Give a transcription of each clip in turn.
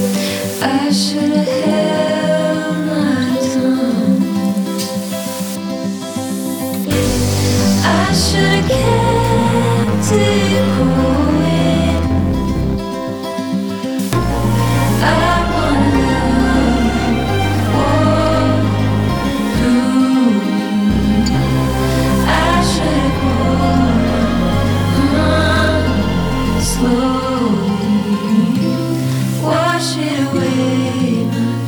I should have held my tongue. I should have kept it going. I wanna walk through you. I should have slowly wash it away.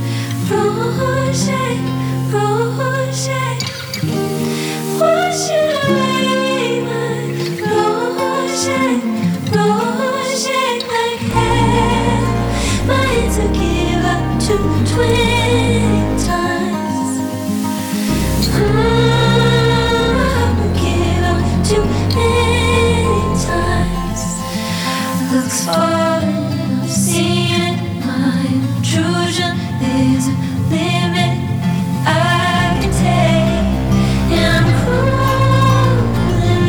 Rosé, rosé, wash it away. Rosé, rosé, like hell. My hands will give up to 20 times. I will give up too many times. Looks falling, I've seen it. My intrusion is a limit I can take. And I'm cruel in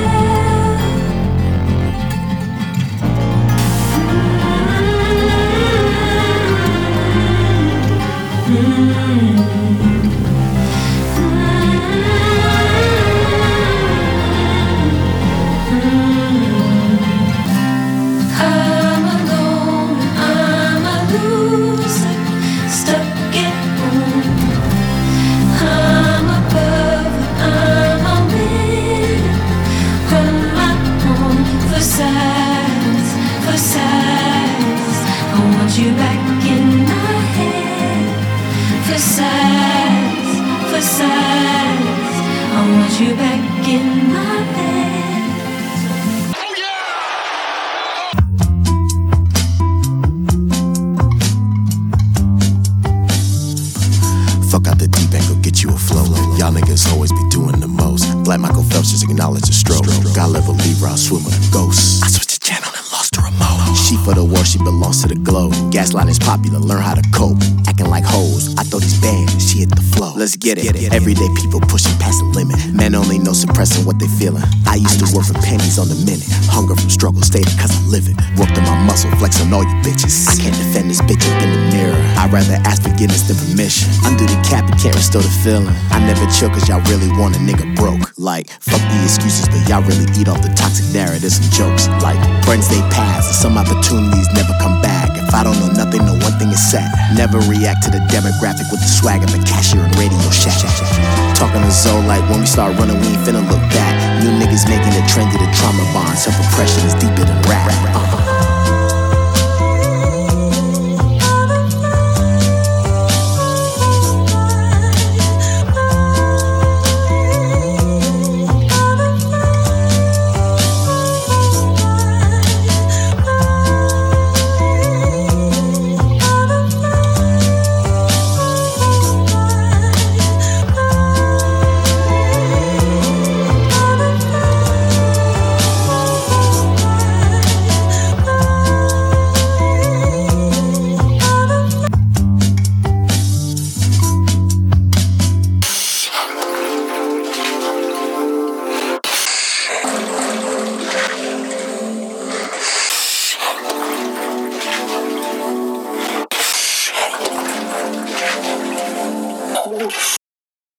I'm alone, I'm a loser, stuck at home. I'm above, I'm a winner, on my own, for size, for size. I want you back in my head, for size, for size. I want you back in my head. Fuck out the deep end, go get you a flow. Y'all niggas always be doing the most. Black Michael Phelps just acknowledge the stroke. God level Libra, I swim with a ghost. I switched the channel and lost the remote. She for the war, she belongs to the globe. Gaslighting is popular, learn how to cope. Acting like hoes, I throw these bands, she hit the flow. Let's get it. Everyday people pushing past the limit. Men only know suppressing what they feeling. I used to work for pennies on the minute. Hunger from struggle, stated cause I live it. Worked on my muscle, flex on all you bitches. I can't defend this bitch up in the mirror. I'd rather ask forgiveness than permission. Undo the cap, you can't restore the feeling. I never chill cause y'all really want a nigga broke. Like, fuck the excuses, but y'all really eat off the toxic narratives and jokes. Like, friends they pass, and some opportunities never come back. If I don't know nothing, no one thing is sad. Never react to the demographic with the swag of a cashier and Radio Shack. Talking to Zoe like when we start running, we ain't finna look back. New niggas making it trendy, the trauma bond. Self-oppression is deeper than rap.